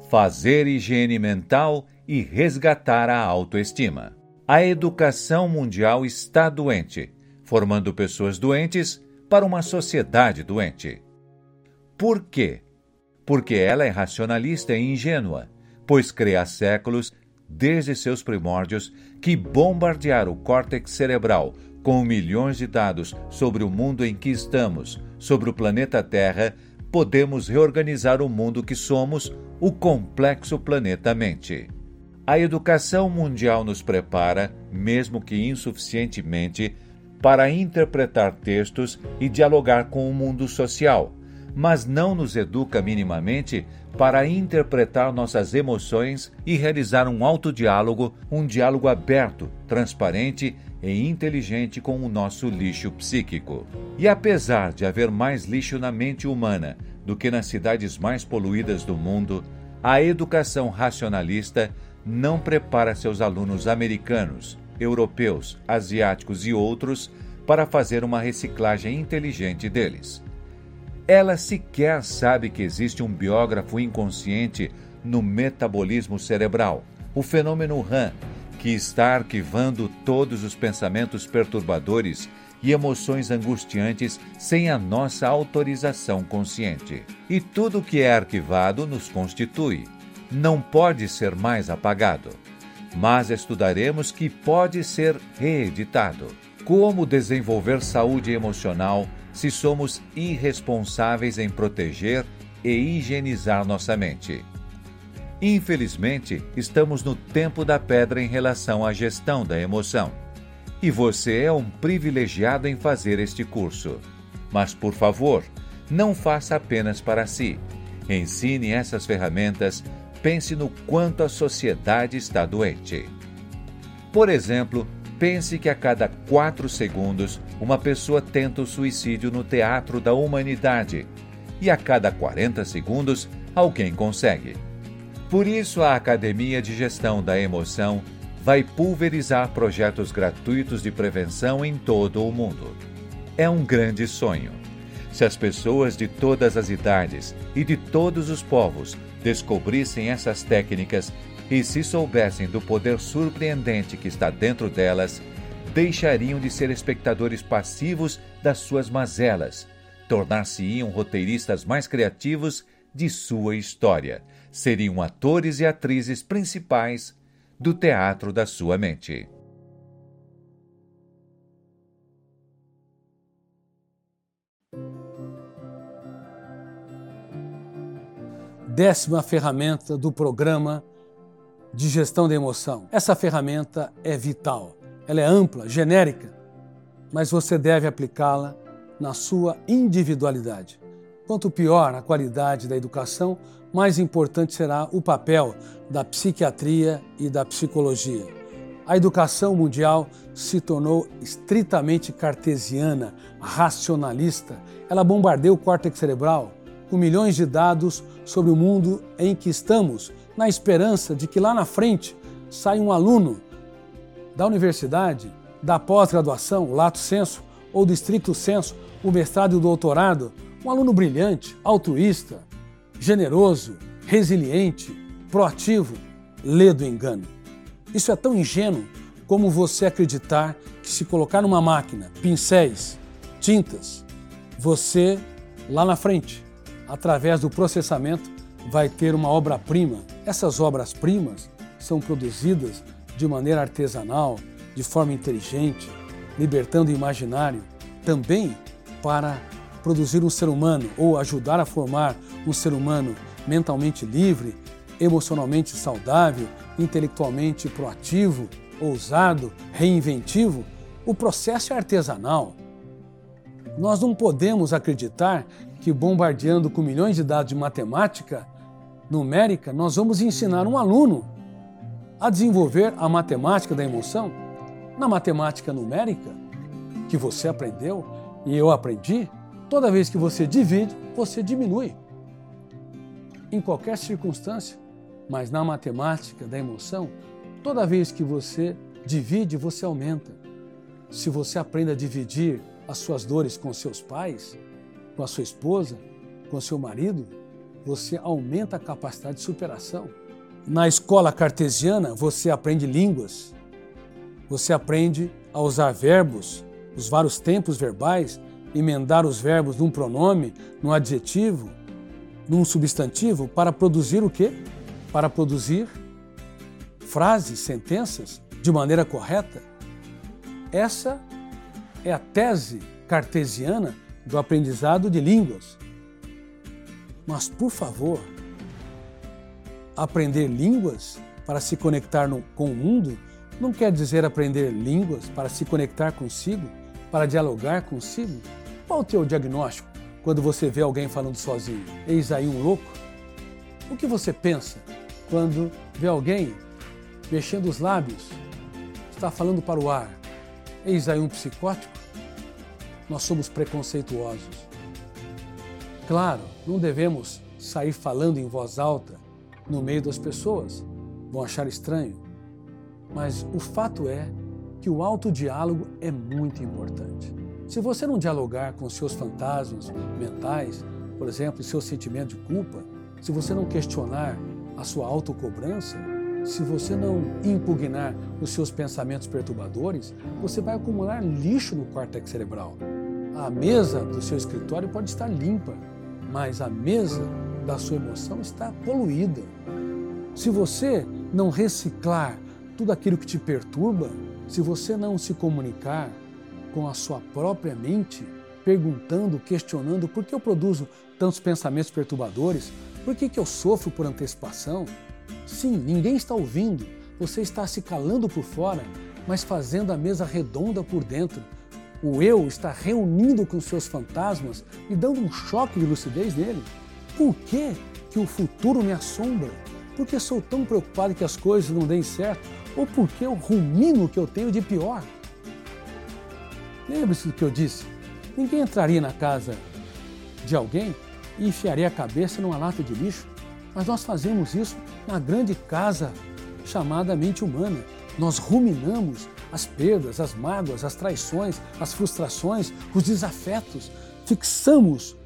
fazer higiene mental e resgatar a autoestima. A educação mundial está doente, formando pessoas doentes para uma sociedade doente. Por quê? Porque ela é racionalista e ingênua, pois crê há séculos, desde seus primórdios, que bombardear o córtex cerebral com milhões de dados sobre o mundo em que estamos, sobre o planeta Terra, podemos reorganizar o mundo que somos, o complexo planeta-mente. A educação mundial nos prepara, mesmo que insuficientemente, para interpretar textos e dialogar com o mundo social, mas não nos educa minimamente para interpretar nossas emoções e realizar um autodiálogo, um diálogo aberto, transparente e inteligente com o nosso lixo psíquico. E apesar de haver mais lixo na mente humana do que nas cidades mais poluídas do mundo, a educação racionalista não prepara seus alunos americanos, europeus, asiáticos e outros para fazer uma reciclagem inteligente deles. Ela sequer sabe que existe um biógrafo inconsciente no metabolismo cerebral, o fenômeno RAM, que está arquivando todos os pensamentos perturbadores e emoções angustiantes sem a nossa autorização consciente. E tudo que é arquivado nos constitui. Não pode ser mais apagado. Mas estudaremos que pode ser reeditado. Como desenvolver saúde emocional se somos irresponsáveis em proteger e higienizar nossa mente? Infelizmente, estamos no tempo da pedra em relação à gestão da emoção. E você é um privilegiado em fazer este curso. Mas, por favor, não faça apenas para si. Ensine essas ferramentas, pense no quanto a sociedade está doente. Por exemplo, pense que a cada 4 segundos uma pessoa tenta o suicídio no teatro da humanidade e a cada 40 segundos alguém consegue. Por isso, a Academia de Gestão da Emoção vai pulverizar projetos gratuitos de prevenção em todo o mundo. É um grande sonho. Se as pessoas de todas as idades e de todos os povos descobrissem essas técnicas e se soubessem do poder surpreendente que está dentro delas, deixariam de ser espectadores passivos das suas mazelas, tornar-se-iam roteiristas mais criativos de sua história, seriam atores e atrizes principais do teatro da sua mente. Décima ferramenta do programa de gestão da emoção. Essa ferramenta é vital. Ela é ampla, genérica, mas você deve aplicá-la na sua individualidade. Quanto pior a qualidade da educação, mais importante será o papel da psiquiatria e da psicologia. A educação mundial se tornou estritamente cartesiana, racionalista. Ela bombardeia o córtex cerebral com milhões de dados sobre o mundo em que estamos, na esperança de que lá na frente saia um aluno da universidade, da pós-graduação, o lato sensu, ou do stricto sensu, o mestrado e o doutorado, um aluno brilhante, altruísta, generoso, resiliente, proativo, lê do engano. Isso é tão ingênuo como você acreditar que se colocar numa máquina, pincéis, tintas, você, lá na frente, através do processamento, vai ter uma obra-prima. Essas obras-primas são produzidas de maneira artesanal, de forma inteligente, libertando o imaginário, também para produzir um ser humano ou ajudar a formar um ser humano mentalmente livre, emocionalmente saudável, intelectualmente proativo, ousado, reinventivo. O processo é artesanal. Nós não podemos acreditar que bombardeando com milhões de dados de matemática numérica, nós vamos ensinar um aluno a desenvolver a matemática da emoção. Na matemática numérica, que você aprendeu e eu aprendi, toda vez que você divide, você diminui. Em qualquer circunstância, mas na matemática da emoção, toda vez que você divide, você aumenta. Se você aprende a dividir as suas dores com seus pais, com a sua esposa, com o seu marido, você aumenta a capacidade de superação. Na escola cartesiana, você aprende línguas, você aprende a usar verbos, os vários tempos verbais, emendar os verbos num pronome, num adjetivo, num substantivo, para produzir o quê? Para produzir frases, sentenças, de maneira correta. Essa é a tese cartesiana do aprendizado de línguas. Mas, por favor, aprender línguas para se conectar com o mundo não quer dizer aprender línguas para se conectar consigo, para dialogar consigo. Qual o teu diagnóstico quando você vê alguém falando sozinho? Eis aí um louco? O que você pensa quando vê alguém mexendo os lábios, está falando para o ar? Eis aí um psicótico? Nós somos preconceituosos. Claro, não devemos sair falando em voz alta no meio das pessoas, vão achar estranho. Mas o fato é que o autodiálogo é muito importante. Se você não dialogar com os seus fantasmas mentais, por exemplo, o seu sentimento de culpa, se você não questionar a sua autocobrança, se você não impugnar os seus pensamentos perturbadores, você vai acumular lixo no córtex cerebral. A mesa do seu escritório pode estar limpa, mas a mesa da sua emoção está poluída. Se você não reciclar tudo aquilo que te perturba, se você não se comunicar com a sua própria mente, perguntando, questionando por que eu produzo tantos pensamentos perturbadores, por que eu sofro por antecipação? Sim, ninguém está ouvindo, você está se calando por fora, mas fazendo a mesa redonda por dentro. O eu está reunindo com seus fantasmas e dando um choque de lucidez nele. Por que o futuro me assombra? Por que sou tão preocupado que as coisas não deem certo? Ou por que eu rumino o que eu tenho de pior? Lembre-se do que eu disse. Ninguém entraria na casa de alguém e enfiaria a cabeça numa lata de lixo. Mas nós fazemos isso na grande casa chamada mente humana. Nós ruminamos as perdas, as mágoas, as traições, as frustrações, os desafetos. Fixamos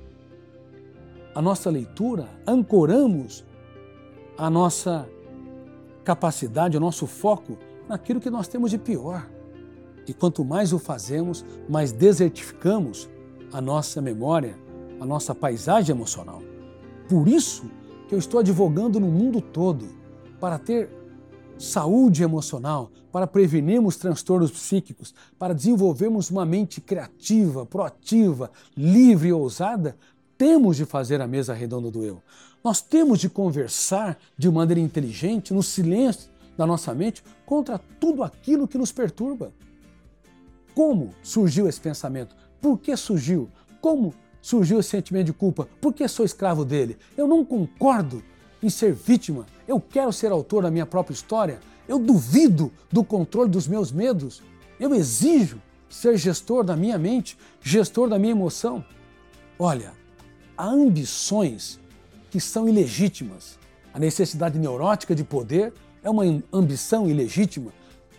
a nossa leitura, ancoramos a nossa capacidade, o nosso foco naquilo que nós temos de pior. E quanto mais o fazemos, mais desertificamos a nossa memória, a nossa paisagem emocional. Por isso que eu estou advogando no mundo todo para ter saúde emocional, para prevenirmos transtornos psíquicos, para desenvolvermos uma mente criativa, proativa, livre e ousada. Temos de fazer a mesa redonda do eu. Nós temos de conversar de maneira inteligente, no silêncio da nossa mente, contra tudo aquilo que nos perturba. Como surgiu esse pensamento? Por que surgiu? Como surgiu esse sentimento de culpa? Por que sou escravo dele? Eu não concordo em ser vítima. Eu quero ser autor da minha própria história. Eu duvido do controle dos meus medos. Eu exijo ser gestor da minha mente, gestor da minha emoção. Olha, há ambições que são ilegítimas. A necessidade neurótica de poder é uma ambição ilegítima.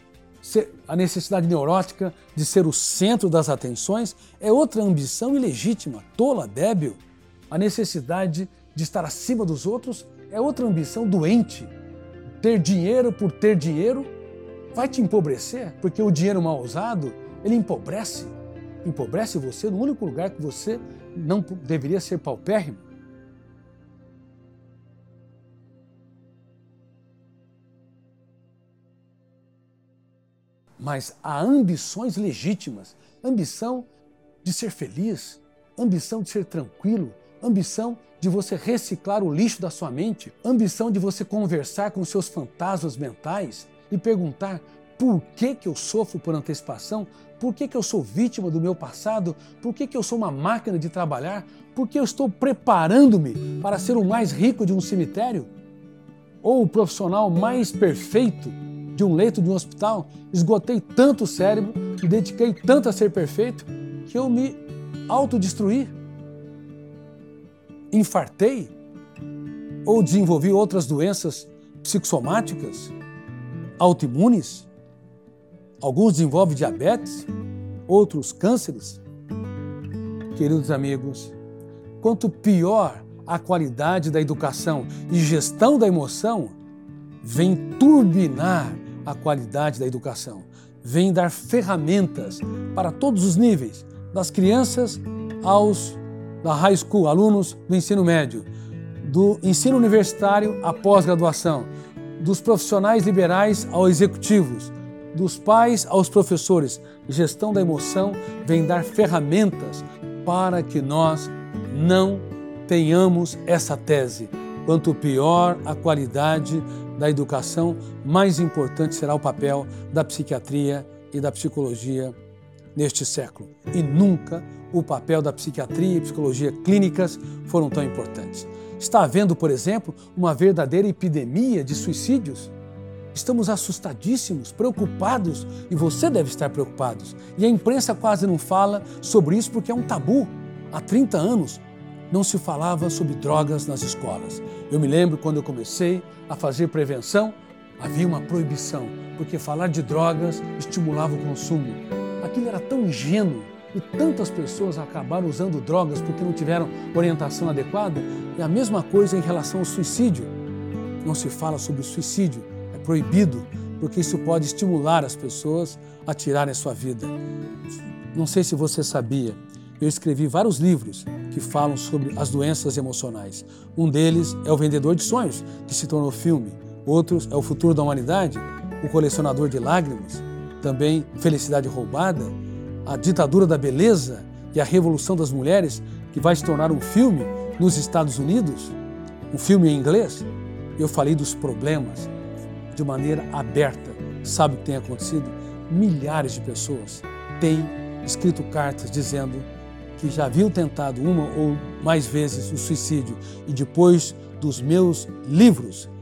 A necessidade neurótica de ser o centro das atenções é outra ambição ilegítima, tola, débil. A necessidade de estar acima dos outros é outra ambição doente. Ter dinheiro por ter dinheiro vai te empobrecer, porque o dinheiro mal usado, ele empobrece. Empobrece você no único lugar que você não deveria ser paupérrimo. Mas há ambições legítimas, ambição de ser feliz, ambição de ser tranquilo, ambição de você reciclar o lixo da sua mente, ambição de você conversar com os seus fantasmas mentais e perguntar por que eu sofro por antecipação, por que eu sou vítima do meu passado, por que eu sou uma máquina de trabalhar, por que eu estou preparando-me para ser o mais rico de um cemitério ou o profissional mais perfeito de um leito de um hospital. Esgotei tanto o cérebro, me dediquei tanto a ser perfeito, que eu me autodestruí. Infartei ou desenvolvi outras doenças psicossomáticas, autoimunes. Alguns desenvolvem diabetes, outros cânceres. Queridos amigos, quanto pior a qualidade da educação e gestão da emoção vem turbinar a qualidade da educação, vem dar ferramentas para todos os níveis, das crianças aos da high school, alunos do ensino médio, do ensino universitário à pós-graduação, dos profissionais liberais aos executivos, dos pais aos professores. Gestão da emoção vem dar ferramentas para que nós não tenhamos essa tese. Quanto pior a qualidade da educação, mais importante será o papel da psiquiatria e da psicologia neste século. E nunca o papel da psiquiatria e psicologia clínicas foram tão importantes. Está havendo, por exemplo, uma verdadeira epidemia de suicídios. Estamos assustadíssimos, preocupados, e você deve estar preocupado. E a imprensa quase não fala sobre isso porque é um tabu. Há 30 anos não se falava sobre drogas nas escolas. Eu me lembro quando eu comecei a fazer prevenção, havia uma proibição, porque falar de drogas estimulava o consumo. Aquilo era tão ingênuo e tantas pessoas acabaram usando drogas porque não tiveram orientação adequada. É a mesma coisa em relação ao suicídio. Não se fala sobre o suicídio, é proibido, porque isso pode estimular as pessoas a tirarem a sua vida. Não sei se você sabia, eu escrevi vários livros que falam sobre as doenças emocionais. Um deles é O Vendedor de Sonhos, que se tornou filme. Outros é O Futuro da Humanidade, O Colecionador de Lágrimas, também Felicidade Roubada, A Ditadura da Beleza e a Revolução das Mulheres, que vai se tornar um filme nos Estados Unidos, um filme em inglês. Eu falei dos problemas de maneira aberta. Sabe o que tem acontecido? Milhares de pessoas têm escrito cartas dizendo que já haviam tentado uma ou mais vezes o suicídio e depois dos meus livros,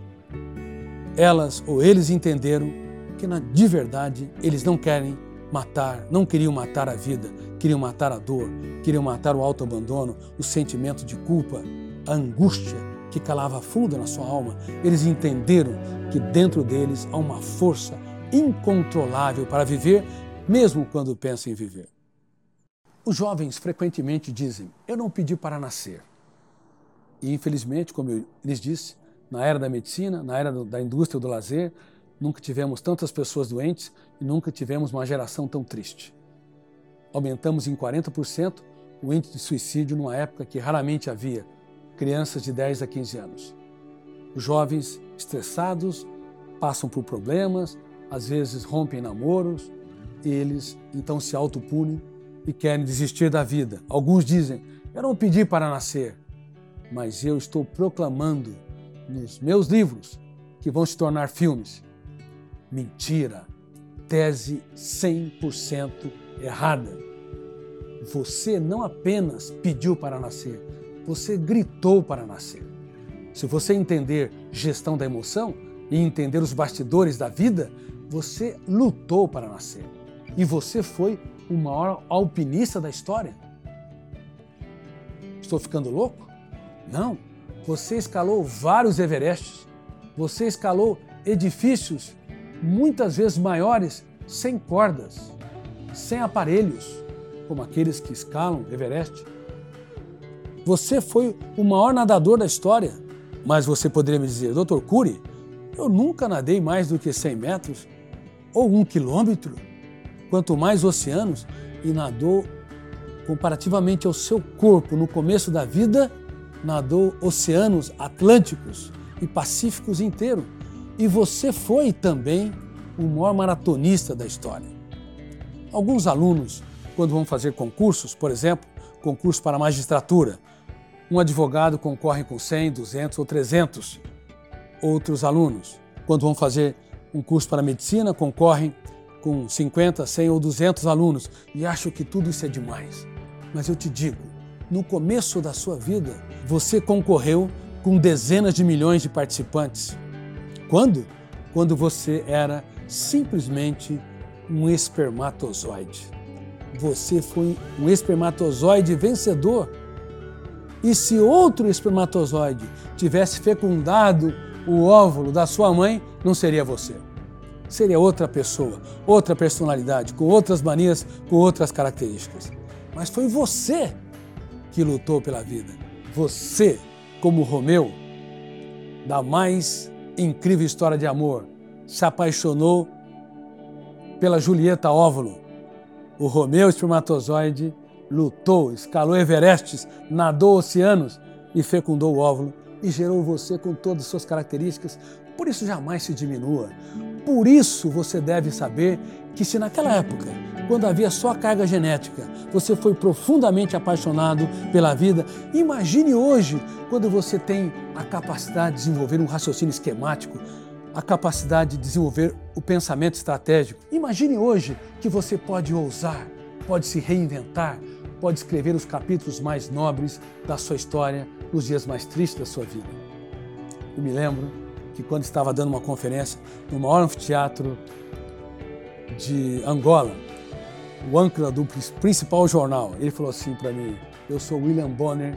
elas ou eles entenderam que de verdade eles não querem matar, não queriam matar a vida, queriam matar a dor, queriam matar o autoabandono, o sentimento de culpa, a angústia que calava fundo na sua alma. Eles entenderam que dentro deles há uma força incontrolável para viver, mesmo quando pensam em viver. Os jovens frequentemente dizem, eu não pedi para nascer. E infelizmente, como eu lhes disse, na era da medicina, na era da indústria do lazer, nunca tivemos tantas pessoas doentes e nunca tivemos uma geração tão triste. Aumentamos em 40% o índice de suicídio numa época que raramente havia crianças de 10 a 15 anos. Os jovens estressados passam por problemas, às vezes rompem namoros, e eles então se autopunem e querem desistir da vida. Alguns dizem, eu não pedi para nascer, mas eu estou proclamando nos meus livros que vão se tornar filmes. Mentira, tese 100% errada. Você não apenas pediu para nascer, você gritou para nascer. Se você entender gestão da emoção e entender os bastidores da vida, você lutou para nascer. E você foi o maior alpinista da história. Estou ficando louco? Não. Você escalou vários Everestes. Você escalou edifícios muitas vezes maiores sem cordas, sem aparelhos, como aqueles que escalam Everest. Você foi o maior nadador da história. Mas você poderia me dizer, Dr. Cury, eu nunca nadei mais do que 100 metros ou 1 quilômetro. Quanto mais oceanos, e nadou comparativamente ao seu corpo no começo da vida, nadou oceanos atlânticos e pacíficos inteiros. E você foi também o maior maratonista da história. Alguns alunos, quando vão fazer concursos, por exemplo, concurso para magistratura, um advogado concorre com 100, 200 ou 300 outros alunos. Quando vão fazer um curso para medicina, concorrem com 50, 100 ou 200 alunos e acham que tudo isso é demais. Mas eu te digo, no começo da sua vida, você concorreu com dezenas de milhões de participantes. Quando? Quando você era simplesmente um espermatozoide. Você foi um espermatozoide vencedor. E se outro espermatozoide tivesse fecundado o óvulo da sua mãe, não seria você. Seria outra pessoa, outra personalidade, com outras manias, com outras características. Mas foi você que lutou pela vida. Você como Romeu, da mais incrível história de amor, se apaixonou pela Julieta Óvulo. O Romeu espermatozoide lutou, escalou Everestes, nadou oceanos e fecundou o óvulo e gerou você com todas as suas características. Por isso jamais se diminua. Por isso você deve saber que se naquela época, quando havia só carga genética, você foi profundamente apaixonado pela vida, imagine hoje, quando você tem a capacidade de desenvolver um raciocínio esquemático, a capacidade de desenvolver o pensamento estratégico. Imagine hoje que você pode ousar, pode se reinventar, pode escrever os capítulos mais nobres da sua história nos dias mais tristes da sua vida. Eu me lembro que quando estava dando uma conferência no maior anfiteatro de Angola, o âncora do principal jornal, ele falou assim para mim: eu sou William Bonner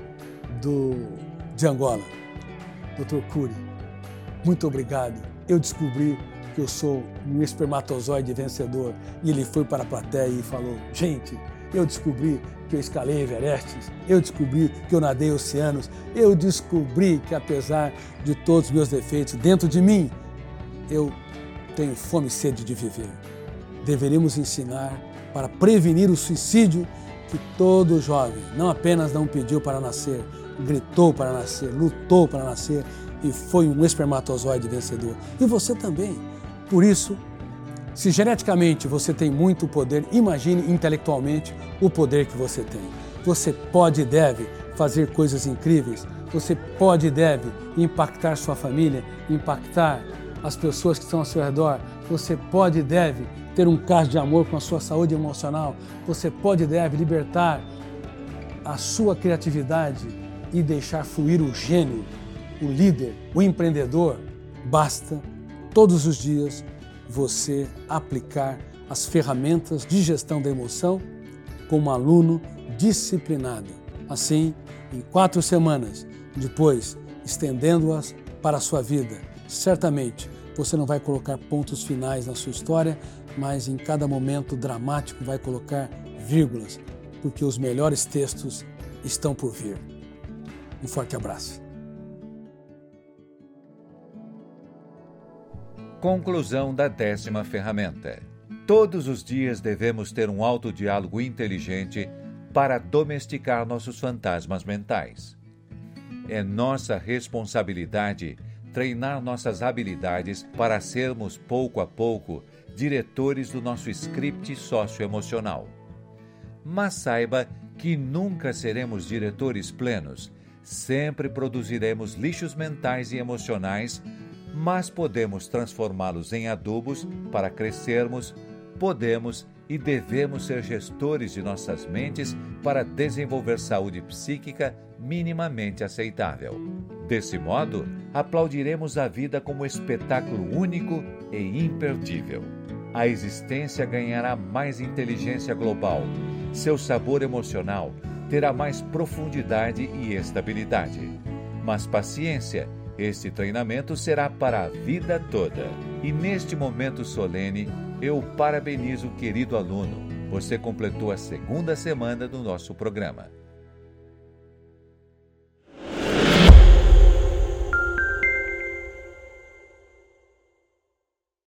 de Angola. Dr. Cury, muito obrigado. Eu descobri que eu sou um espermatozoide vencedor. E ele foi para a plateia e falou: gente, eu descobri que eu escalei Everestes, eu descobri que eu nadei oceanos, eu descobri que apesar de todos os meus defeitos, dentro de mim, eu tenho fome e sede de viver. Deveríamos ensinar para prevenir o suicídio que todo jovem não apenas não pediu para nascer, gritou para nascer, lutou para nascer e foi um espermatozoide vencedor. E você também. Por isso, se geneticamente você tem muito poder, imagine intelectualmente o poder que você tem. Você pode e deve fazer coisas incríveis. Você pode e deve impactar sua família, impactar as pessoas que estão ao seu redor. Você pode e deve ter um caso de amor com a sua saúde emocional. Você pode e deve libertar a sua criatividade e deixar fluir o gênio, o líder, o empreendedor. Basta, todos os dias, você aplicar as ferramentas de gestão da emoção como aluno disciplinado. Assim, em 4 semanas, depois estendendo-as para a sua vida, certamente você não vai colocar pontos finais na sua história, mas em cada momento dramático vai colocar vírgulas, porque os melhores textos estão por vir. Um forte abraço. Conclusão da 10ª ferramenta. Todos os dias devemos ter um autodiálogo inteligente para domesticar nossos fantasmas mentais. É nossa responsabilidade treinar nossas habilidades para sermos, pouco a pouco, diretores do nosso script socioemocional. Mas saiba que nunca seremos diretores plenos. Sempre produziremos lixos mentais e emocionais, mas podemos transformá-los em adubos para crescermos. Podemos e devemos ser gestores de nossas mentes para desenvolver saúde psíquica minimamente aceitável. Desse modo, aplaudiremos a vida como espetáculo único e imperdível. A existência ganhará mais inteligência global. Seu sabor emocional terá mais profundidade e estabilidade. Mas paciência, este treinamento será para a vida toda. E neste momento solene, eu parabenizo o querido aluno. Você completou a 2ª semana do nosso programa.